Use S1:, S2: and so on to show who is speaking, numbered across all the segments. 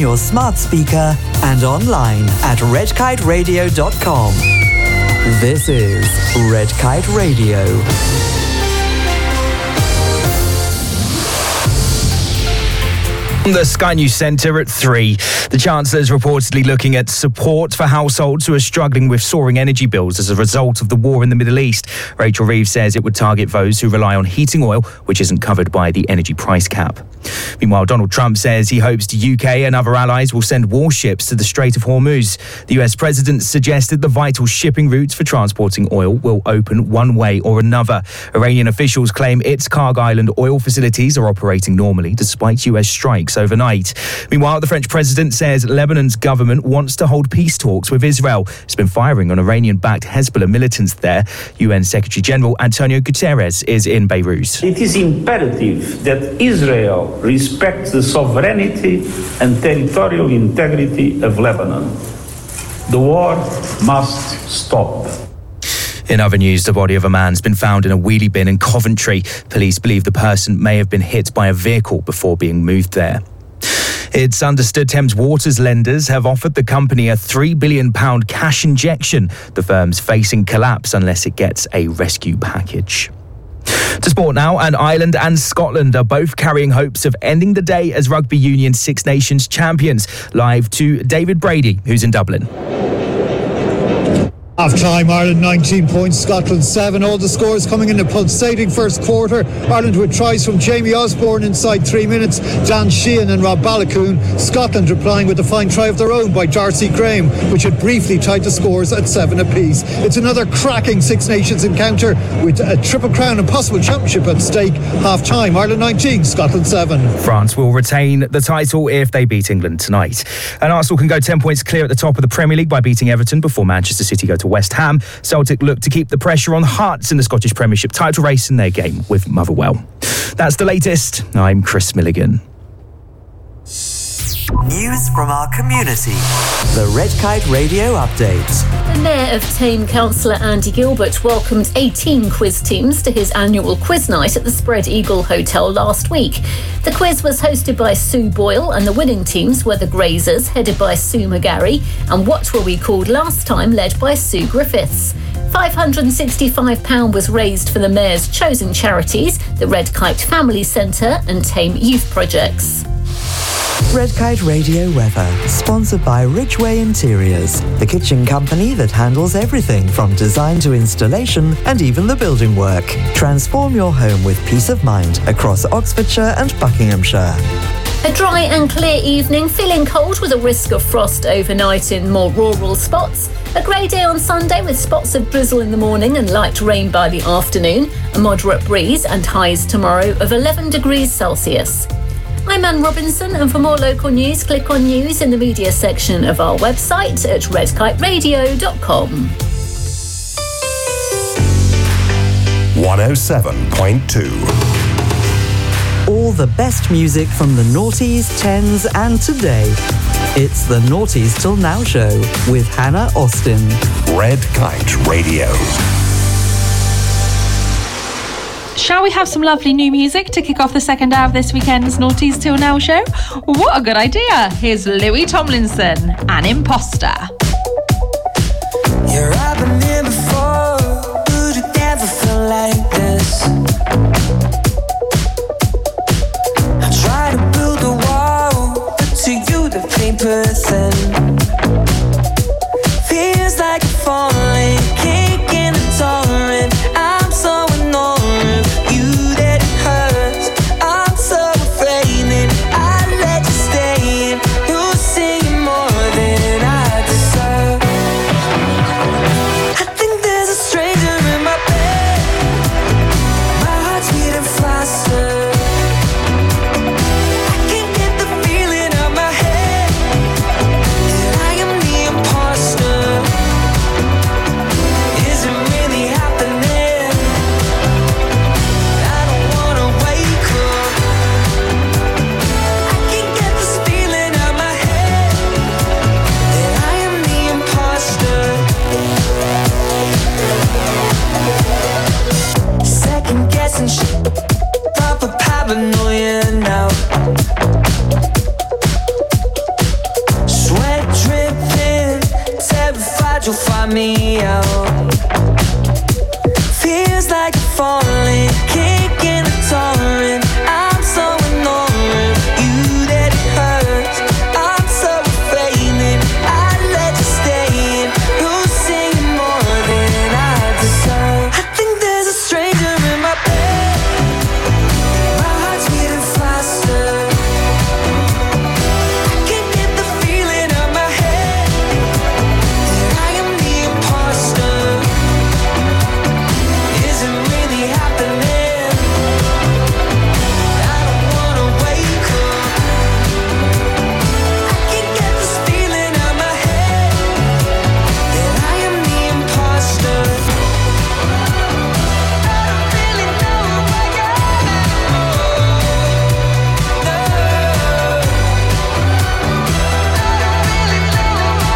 S1: your smart speaker and online at redkiteradio.com. This is Red Kite Radio.
S2: The Sky News Centre at 3. The Chancellor is reportedly looking at support for households who are struggling with soaring energy bills as a result of the war in the Middle East. Rachel Reeves says it would target those who rely on heating oil, which isn't covered by the energy price cap. Meanwhile, Donald Trump says he hopes the UK and other allies will send warships to the Strait of Hormuz. The US President suggested the vital shipping routes for transporting oil will open one way or another. Iranian officials claim its Karg Island oil facilities are operating normally despite US strikes overnight. Meanwhile, the French president says Lebanon's government wants to hold peace talks with Israel. It's been firing on Iranian-backed Hezbollah militants there. UN Secretary General Antonio Guterres is in Beirut.
S3: It is imperative that Israel respect the sovereignty and territorial integrity of Lebanon. The war must stop.
S2: In other news, the body of a man's been found in a wheelie bin in Coventry. Police believe the person may have been hit by a vehicle before being moved there. It's understood Thames Water's lenders have offered the company a £3 billion cash injection. The firm's facing collapse unless it gets a rescue package. To sport now, and Ireland and Scotland are both carrying hopes of ending the day as Rugby Union Six Nations champions. Live to David Brady, who's in Dublin.
S4: Half time, Ireland 19 points, Scotland 7. All the scores coming in the pulsating first quarter. Ireland with tries from Jamie Osborne inside 3 minutes, Dan Sheehan and Rob Balakoon. Scotland replying with a fine try of their own by Darcy Graham, which had briefly tied the scores at 7 apiece. It's another cracking Six Nations encounter with a Triple Crown and possible championship at stake. Half time, Ireland 19, Scotland 7.
S2: France will retain the title if they beat England tonight. And Arsenal can go 10 points clear at the top of the Premier League by beating Everton before Manchester City go to West Ham. Celtic look to keep the pressure on Hearts in the Scottish Premiership title race in their game with Motherwell. That's the latest. I'm Chris Milligan.
S1: News from our community. The Red Kite Radio Update.
S5: The Mayor of Thame, Councillor Andy Gilbert, welcomed 18 quiz teams to his annual quiz night at the Spread Eagle Hotel last week. The quiz was hosted by Sue Boyle, and the winning teams were the Grazers, headed by Sue McGarry, and What Were We Called Last Time, led by Sue Griffiths. £565 was raised for the Mayor's chosen charities, the Red Kite Family Centre and Thame Youth Projects.
S1: Red Kite Radio weather, sponsored by Ridgeway Interiors, the kitchen company that handles everything from design to installation and even the building work. Transform your home with peace of mind across Oxfordshire and Buckinghamshire.
S5: A dry and clear evening, feeling cold with a risk of frost overnight in more rural spots. A grey day on Sunday with spots of drizzle in the morning and light rain by the afternoon. A moderate breeze and highs tomorrow of 11 degrees Celsius. I'm Anne Robinson, and for more local news, click on news in the media section of our website at redkiteradio.com.
S6: 107.2.
S1: All the best music from the noughties, 10s and today. It's the Noughties Till Now show with Hannah Austin.
S6: Red Kite Radio.
S7: Shall we have some lovely new music to kick off the second hour of this weekend's Noughties Till Now show? What a good idea. Here's Louis Tomlinson, An Imposter.
S8: Yeah, I've been here before, but it never felt like this. I try to build a wall, but to you the paper thin. Feels like I'm falling, cake in a torrent. I'm so annoying. got me out. Feels like I'm falling, kicking a torrent. I'm so annoying, you that it hurts. I'm so afraid that I let you stay in, losing more than I deserve. I think there's a stranger in my bed. My heart's beating faster. I can't get the feeling out my head that I am the imposter. Is it really happening? I don't wanna wake up. I can't get this feeling out my head that I am the imposter. I don't really know who I am. No. I don't really know who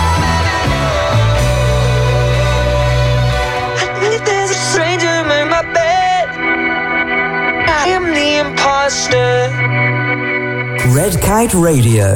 S8: I am. I think there's a stranger in my bed. I am the imposter.
S1: Red Kite Radio.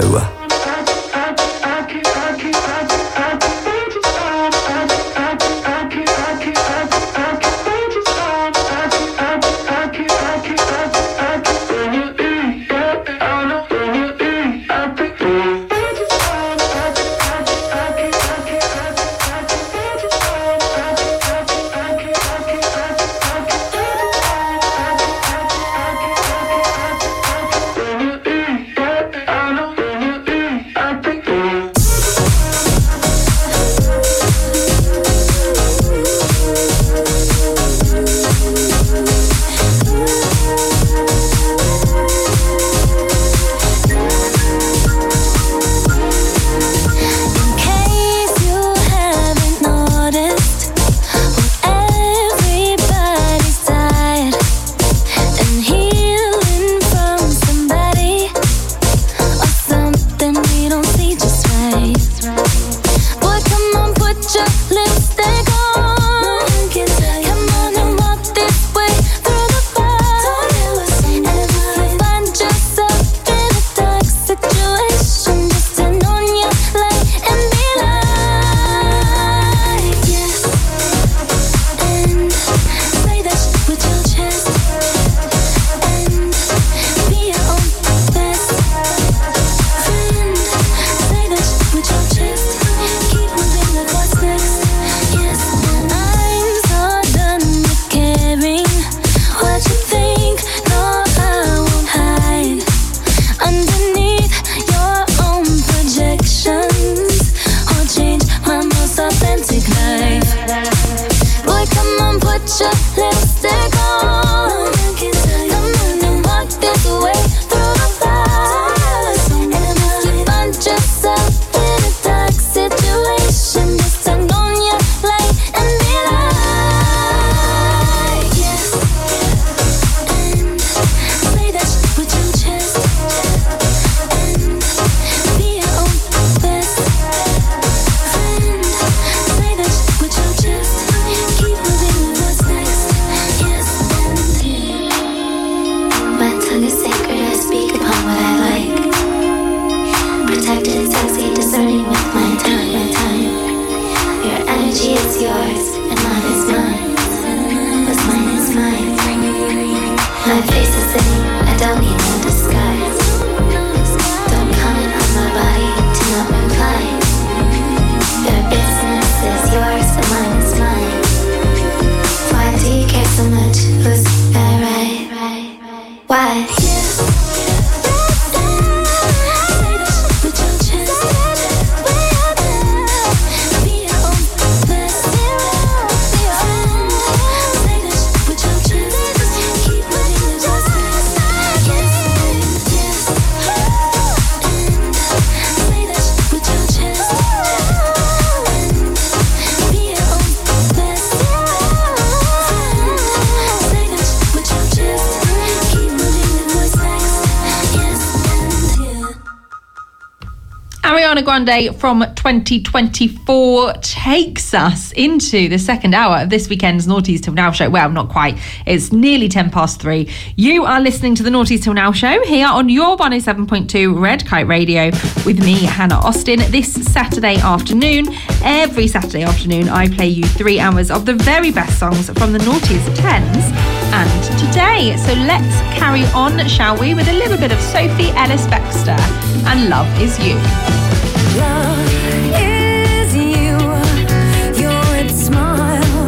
S7: Ariana Grande from 2024 takes us into the second hour of this weekend's Naughties Till Now show. Well, not quite. It's nearly 3:10. You are listening to the Naughties Till Now show here on your 107.2 Red Kite Radio with me, Hannah Austin. This Saturday afternoon, every Saturday afternoon, I play you 3 hours of the very best songs from the Naughties 10s and today. So let's carry on, shall we, with a little bit of Sophie Ellis-Bextor and Love Is You.
S9: Love is you, your smile.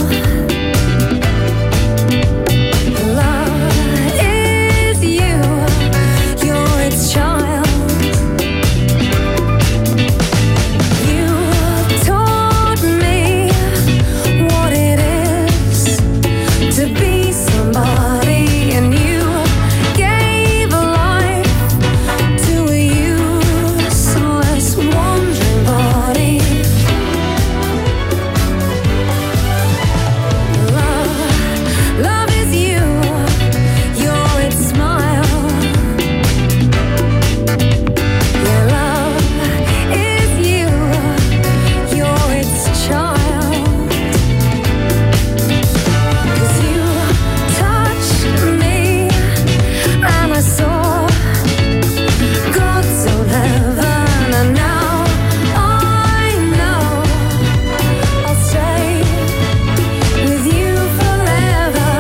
S9: Love is you, your child. You taught me what it is to be somebody, and you gave a life to a useless wandering body. Love is you, you're its smile. Yeah, love is you, you're its child. 'Cause you touched me and I saw God's own heaven, and now I know I'll stay with you forever.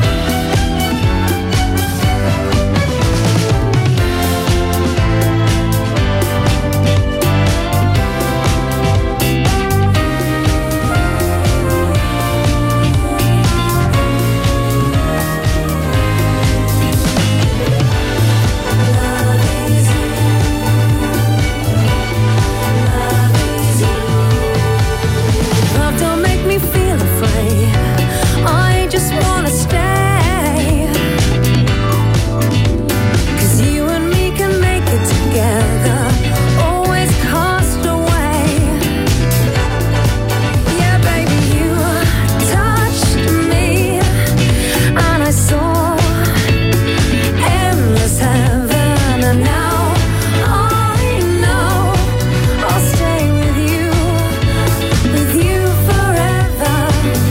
S9: Love don't make me feel afraid. I just wanna stay. 'Cause you and me can make it together. Always cast away. Yeah, baby, you touched me and I saw endless heaven, and now I know I'll stay with you forever.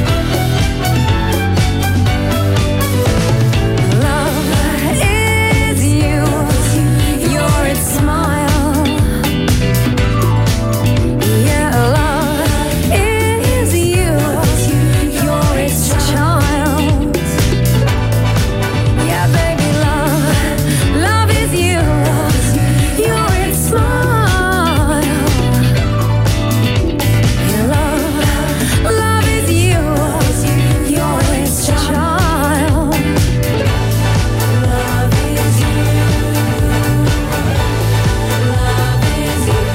S9: Love is you, you're its smile. Yeah, love is you, you're its child. Yeah, baby, love is you, you're its smile. Yeah, love is you, you're its child. Love is you, love is you.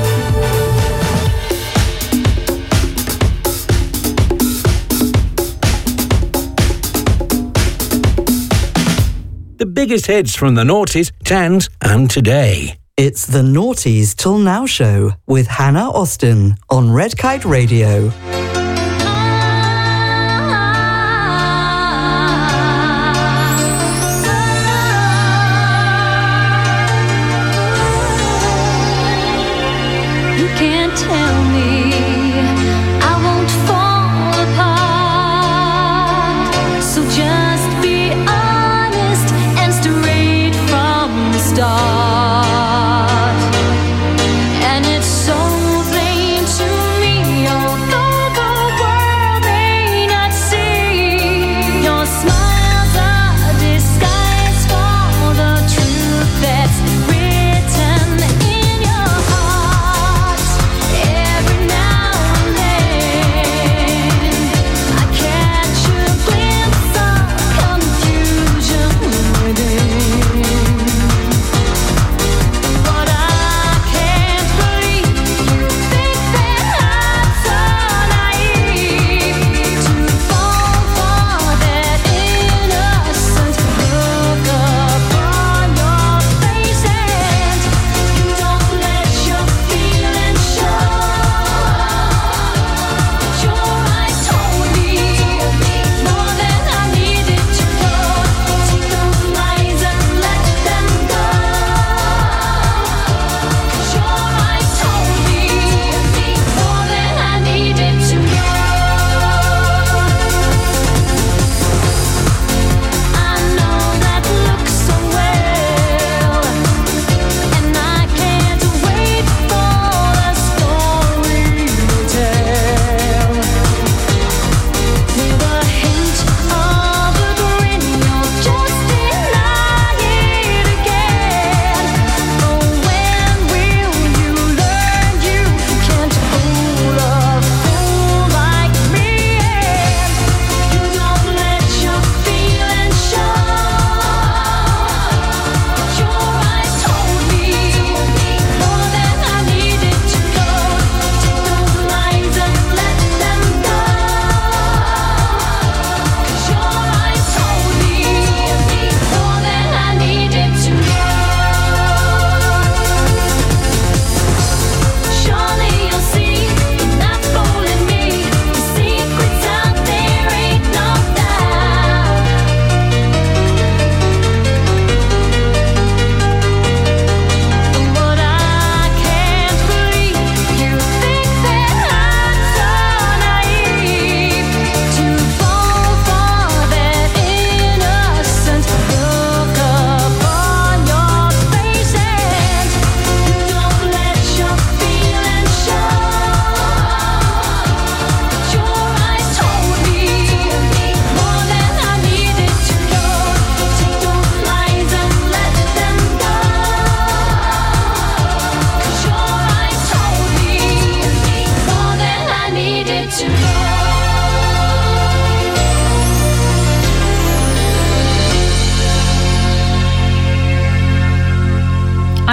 S10: The biggest hits from the noughties, 10s and today.
S1: It's the Naughties Till Now show with Hannah Austin on Red Kite Radio.
S9: You can't tell me I won't fall apart. So just be honest and straight from the start. And it's so plain to me, although the world may not see. Your smile's a disguise for the truth that's written in your heart. Every now and then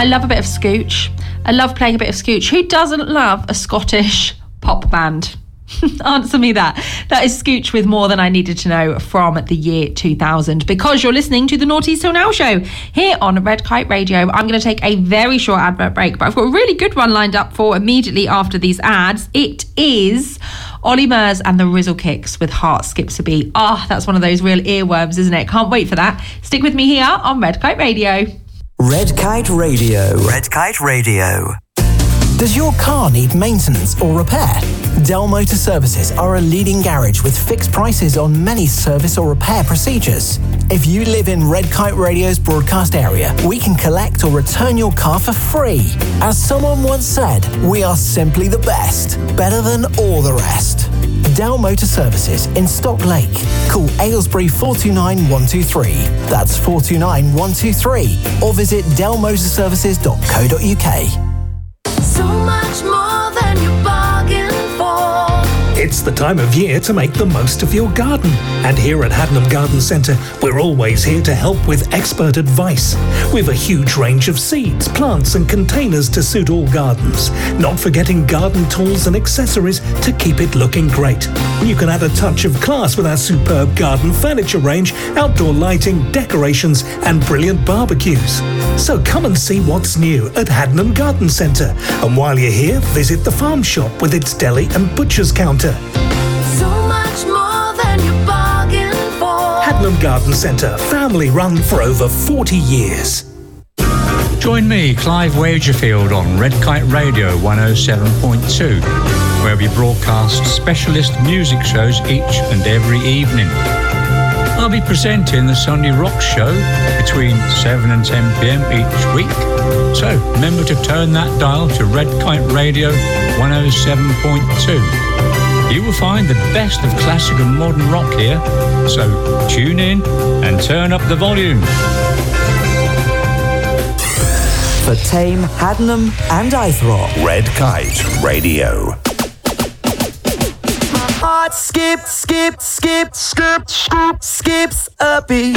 S7: I love a bit of Scooch. I love playing a bit of Scooch. Who doesn't love a Scottish pop band? Answer me that. That is Scooch with More Than I Needed to Know from the year 2000. Because you're listening to the Noughties Till Now show here on Red Kite Radio. I'm going to take a very short advert break, but I've got a really good one lined up for immediately after these ads. It is Ollie Murs and the Rizzle Kicks with Heart Skips a Beat. That's one of those real earworms, isn't it? Can't wait for that. Stick with me here on Red Kite Radio.
S1: Red Kite Radio. Red Kite Radio.
S11: Does your car need maintenance or repair? Dell Motor Services are a leading garage with fixed prices on many service or repair procedures. If you live in Red Kite Radio's broadcast area, we can collect or return your car for free. As someone once said, we are simply the best, better than all the rest. Dell Motor Services in Stock Lake. Call Aylesbury 429 123. That's 429 123. Or visit dellmotorservices.co.uk.
S9: So much more than you bargained for.
S10: It's the time of year to make the most of your garden. And here at Haddenham Garden Centre, we're always here to help with expert advice. We've a huge range of seeds, plants and containers to suit all gardens. Not forgetting garden tools and accessories to keep it looking great. You can add a touch of class with our superb garden furniture range, outdoor lighting, decorations and brilliant barbecues. So come and see what's new at Haddenham Garden Centre. And while you're here, visit the farm shop with its deli and butcher's counter.
S9: So much more than you bargained for.
S10: Haddenham Garden Centre, family run for over 40 years.
S12: Join me, Clive Wagerfield, on Red Kite Radio 107.2, where we broadcast specialist music shows each and every evening. I'll be presenting the Sunday Rock Show between 7 and 10 p.m. each week. So remember to turn that dial to Red Kite Radio 107.2. You will find the best of classic and modern rock here. So tune in and turn up the volume.
S1: For Tame, Haddenham and Eythrop.
S6: Red Kite Radio.
S8: Heart skips a beat.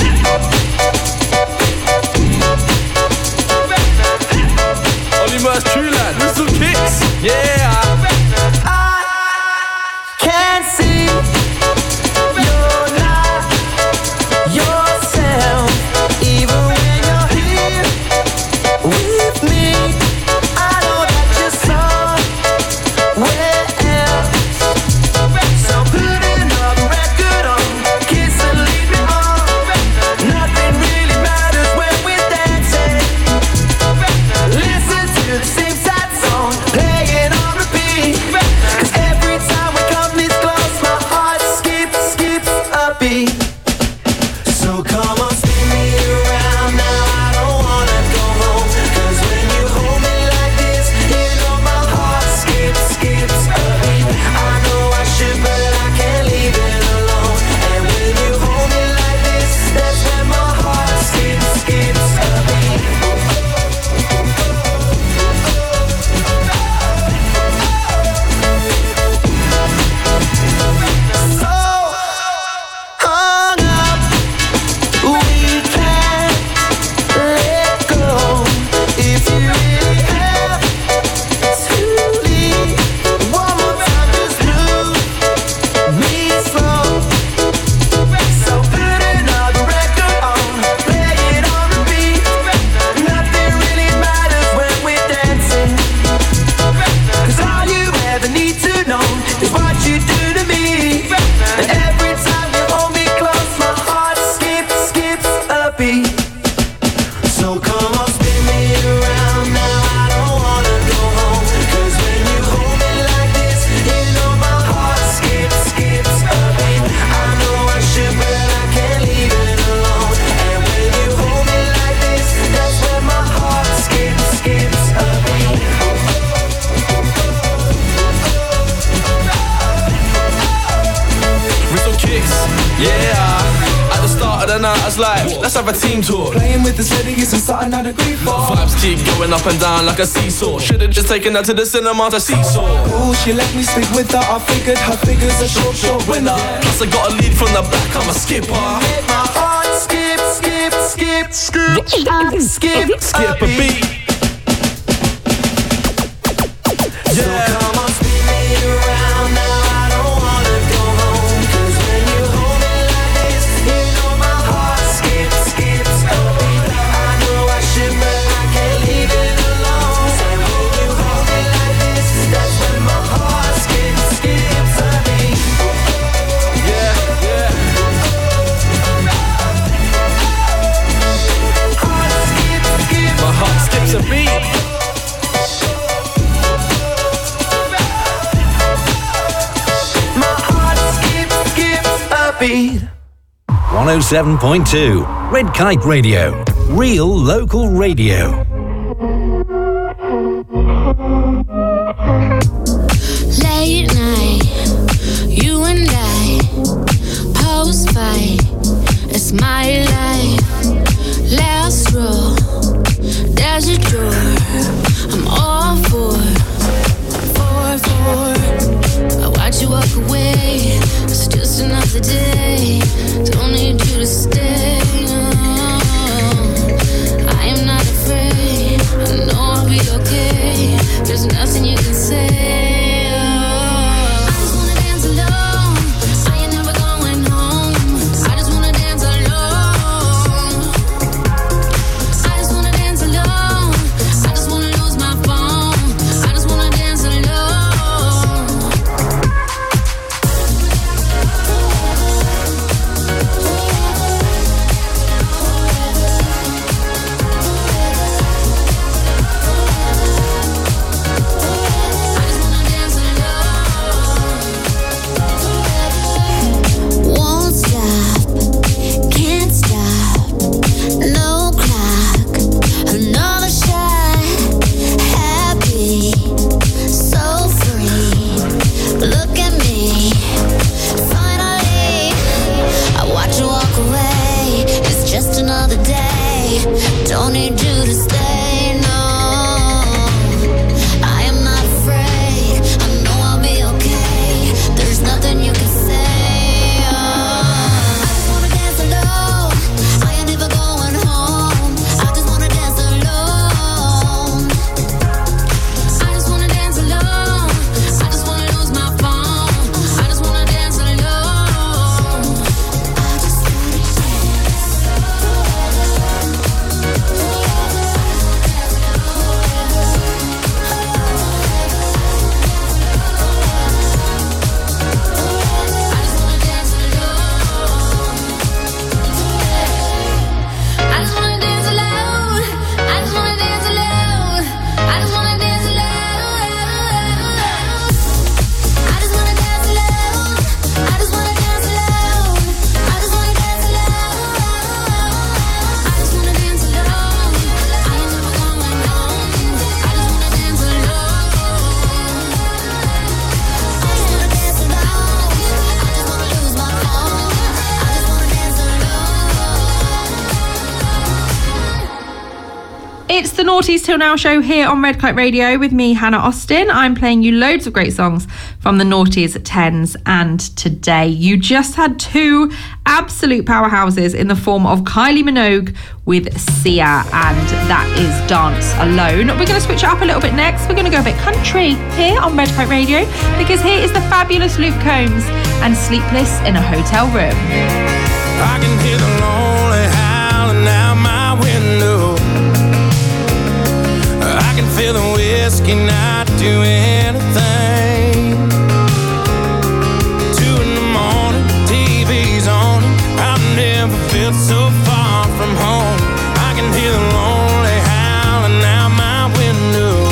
S13: Ollie Murs, True Lad, Rizzle Kicks, yeah.
S8: I can't see you're not yourself, even when you're here with me. I know that you're somewhere else. So put another record on, kiss and lead me on. Nothing really matters when we're dancing. Listen to the same sad song, playing on repeat. 'Cause every time we come this close, my heart skips a beat. So come on, spin me around now. I don't wanna go home. 'Cause when you hold me like this, you know my heart skips a beat. I know I should, but I can't leave it alone. And when you hold me like this, that's when my heart skips a beat. So hung up, we can't let go. If you really have to leave, one more time, just move me slow. So put another record on, play it on repeat. Nothing really matters when we're dancing. 'Cause all you ever need to know is what you do to me. And every time you hold me close, my heart skips a beat. So come on, spin me around now. I don't wanna go home. 'Cause when you hold me like this, you know my heart skips a beat. I know I should, but I can't leave it alone. And when you hold me like this, that's when my heart skips a beat.
S13: Rizzle Kicks, yeah. At the start of the night, I was like, let's have a team talk.
S8: Playing with the city isn't something I'd agree for.
S13: Vibes keep going up and down like a seesaw. Should've just taken her to the cinema to seesaw.
S8: Ooh, she let me sleep with her. I figured her figure's a short winner.
S13: Plus I got a lead from the back, I'm a skipper.
S8: Make my heart skip a beat.
S14: beat. 107.2 Red Kite Radio. Real local radio.
S9: Late night, you and I, post fight, it's my life. Last row, there's a door, I'm all for. I watch you walk away, it's just another day, don't need you to stay. I am not afraid, I know I'll be okay, there's nothing you can say.
S7: It's the Naughties Till Now show here on Red Kite Radio with me, Hannah Austin. I'm playing you loads of great songs from the Naughties, 10s and today. You just had two absolute powerhouses in the form of Kylie Minogue with Sia, and that is Dance Alone. We're going to switch it up a little bit next. We're going to go a bit country here on Red Kite Radio because here is the fabulous Luke Combs and Sleepless in a Hotel Room.
S13: I can hear the lonely howling out my window. I can feel the whiskey not do anything. 2 a.m, TV's on. I've never felt so far from home. I can hear the lonely howling out my window.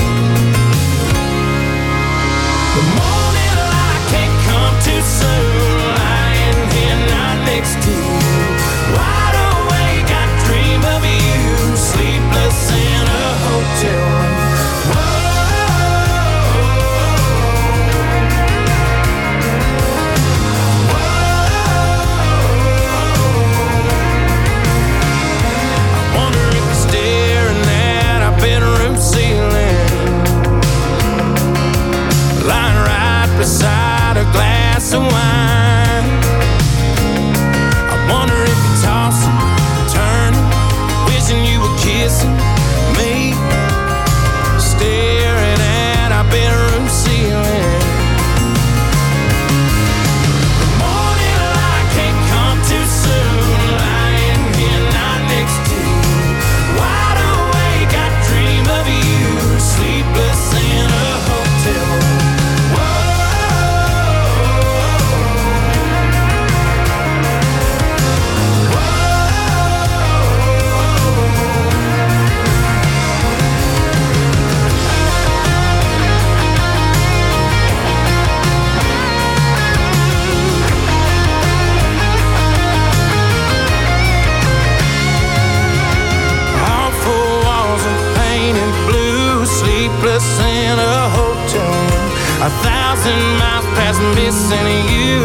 S13: The morning light can't come too soon. Lying here not next to you. Wide awake, I dream of you. Sleepless in a hotel room. Beside a glass of wine, I wonder if you're tossing, turning, wishing you were kissing me, staring at our bedroom ceiling. The morning light can't come too soon. Lying here not next to you. Wide awake, I dream of you. Sleepless in a hotel room. 1,000 miles past missing you.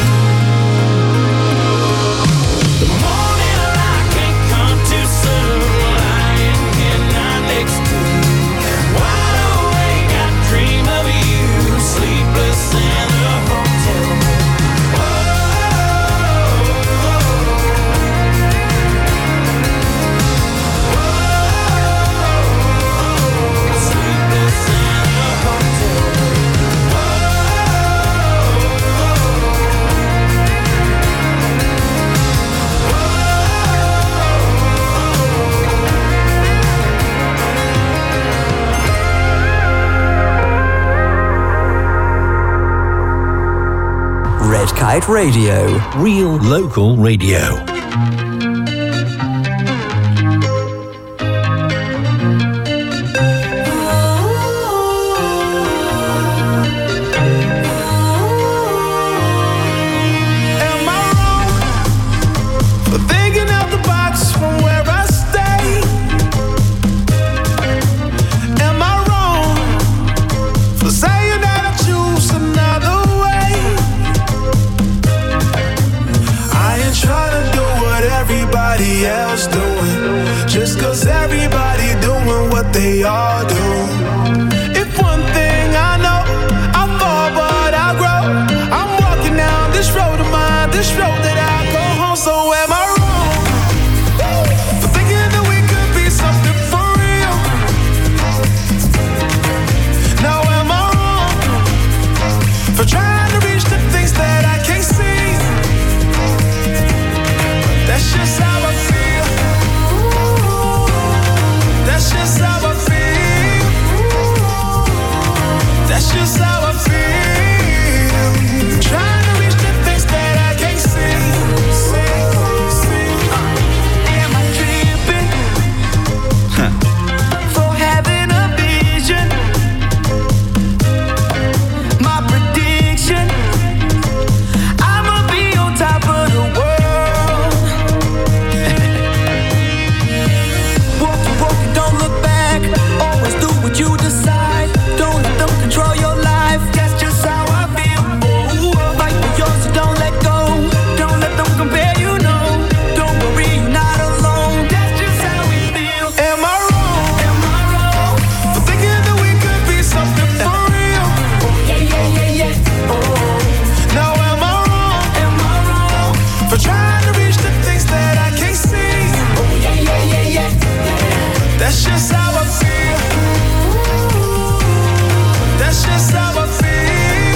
S13: The morning light can't come too soon. Lying here not next to you. Wide awake, I dream of you. Sleepless in the hotel room.
S1: Red Kite Radio.
S14: Real local radio.
S15: Else doing just cause everybody doing what they all do. If one thing I know, I fall but I grow. I'm walking down this road of mine, this road that I go home. So am I wrong for thinking that we could be something for real? Now am I wrong for trying to reach the things that I can't see? That's just how I feel. That's just how I feel. That's just how I feel. Trying to reach the things that I can't see. Am I tripping for having a vision? My prediction, I'ma be on top of the world. You decide, don't let them control your life. That's just how I feel. Fight for yours, so don't let go. Don't let them compare, you know. Don't worry, you're not alone. That's just how we feel. Am I wrong? Am I wrong for thinking that we could be something for real? Yeah. Now am I wrong? Am I wrong for trying to reach the things that I can't see? Yeah. That's just how I feel. That's just how I feel.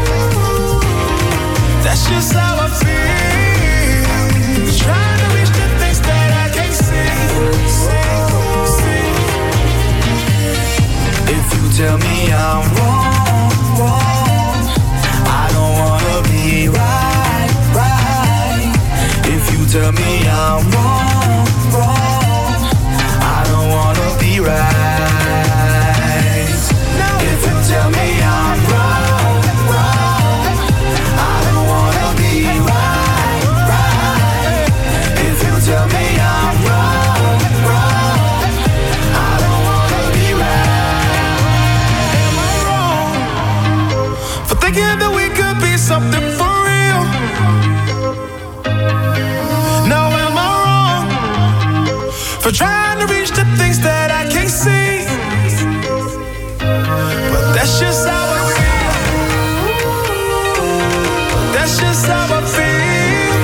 S15: That's just how I feel. Trying to reach the things that I can't see. If you tell me I'm wrong, I don't wanna be right. If you tell me I'm wrong, I don't wanna be right. If you tell me I'm wrong, I don't wanna be right. If you tell me I'm wrong, I don't wanna be right. Am I wrong for thinking that we could be something for real? No, am I wrong for trying to reach the things that I can't see? But that's just how I feel. That's just how I feel.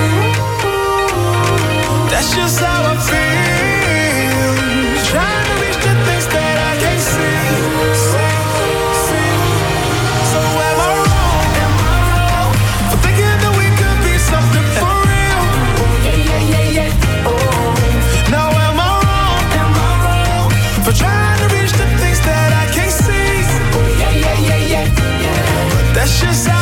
S15: That's just how I feel. Trying to reach the things that I can't see. So am I wrong? For thinking that we could be something for real? Yeah. Now am I wrong for trying to reach the things that I can't see? Yeah. But that's just how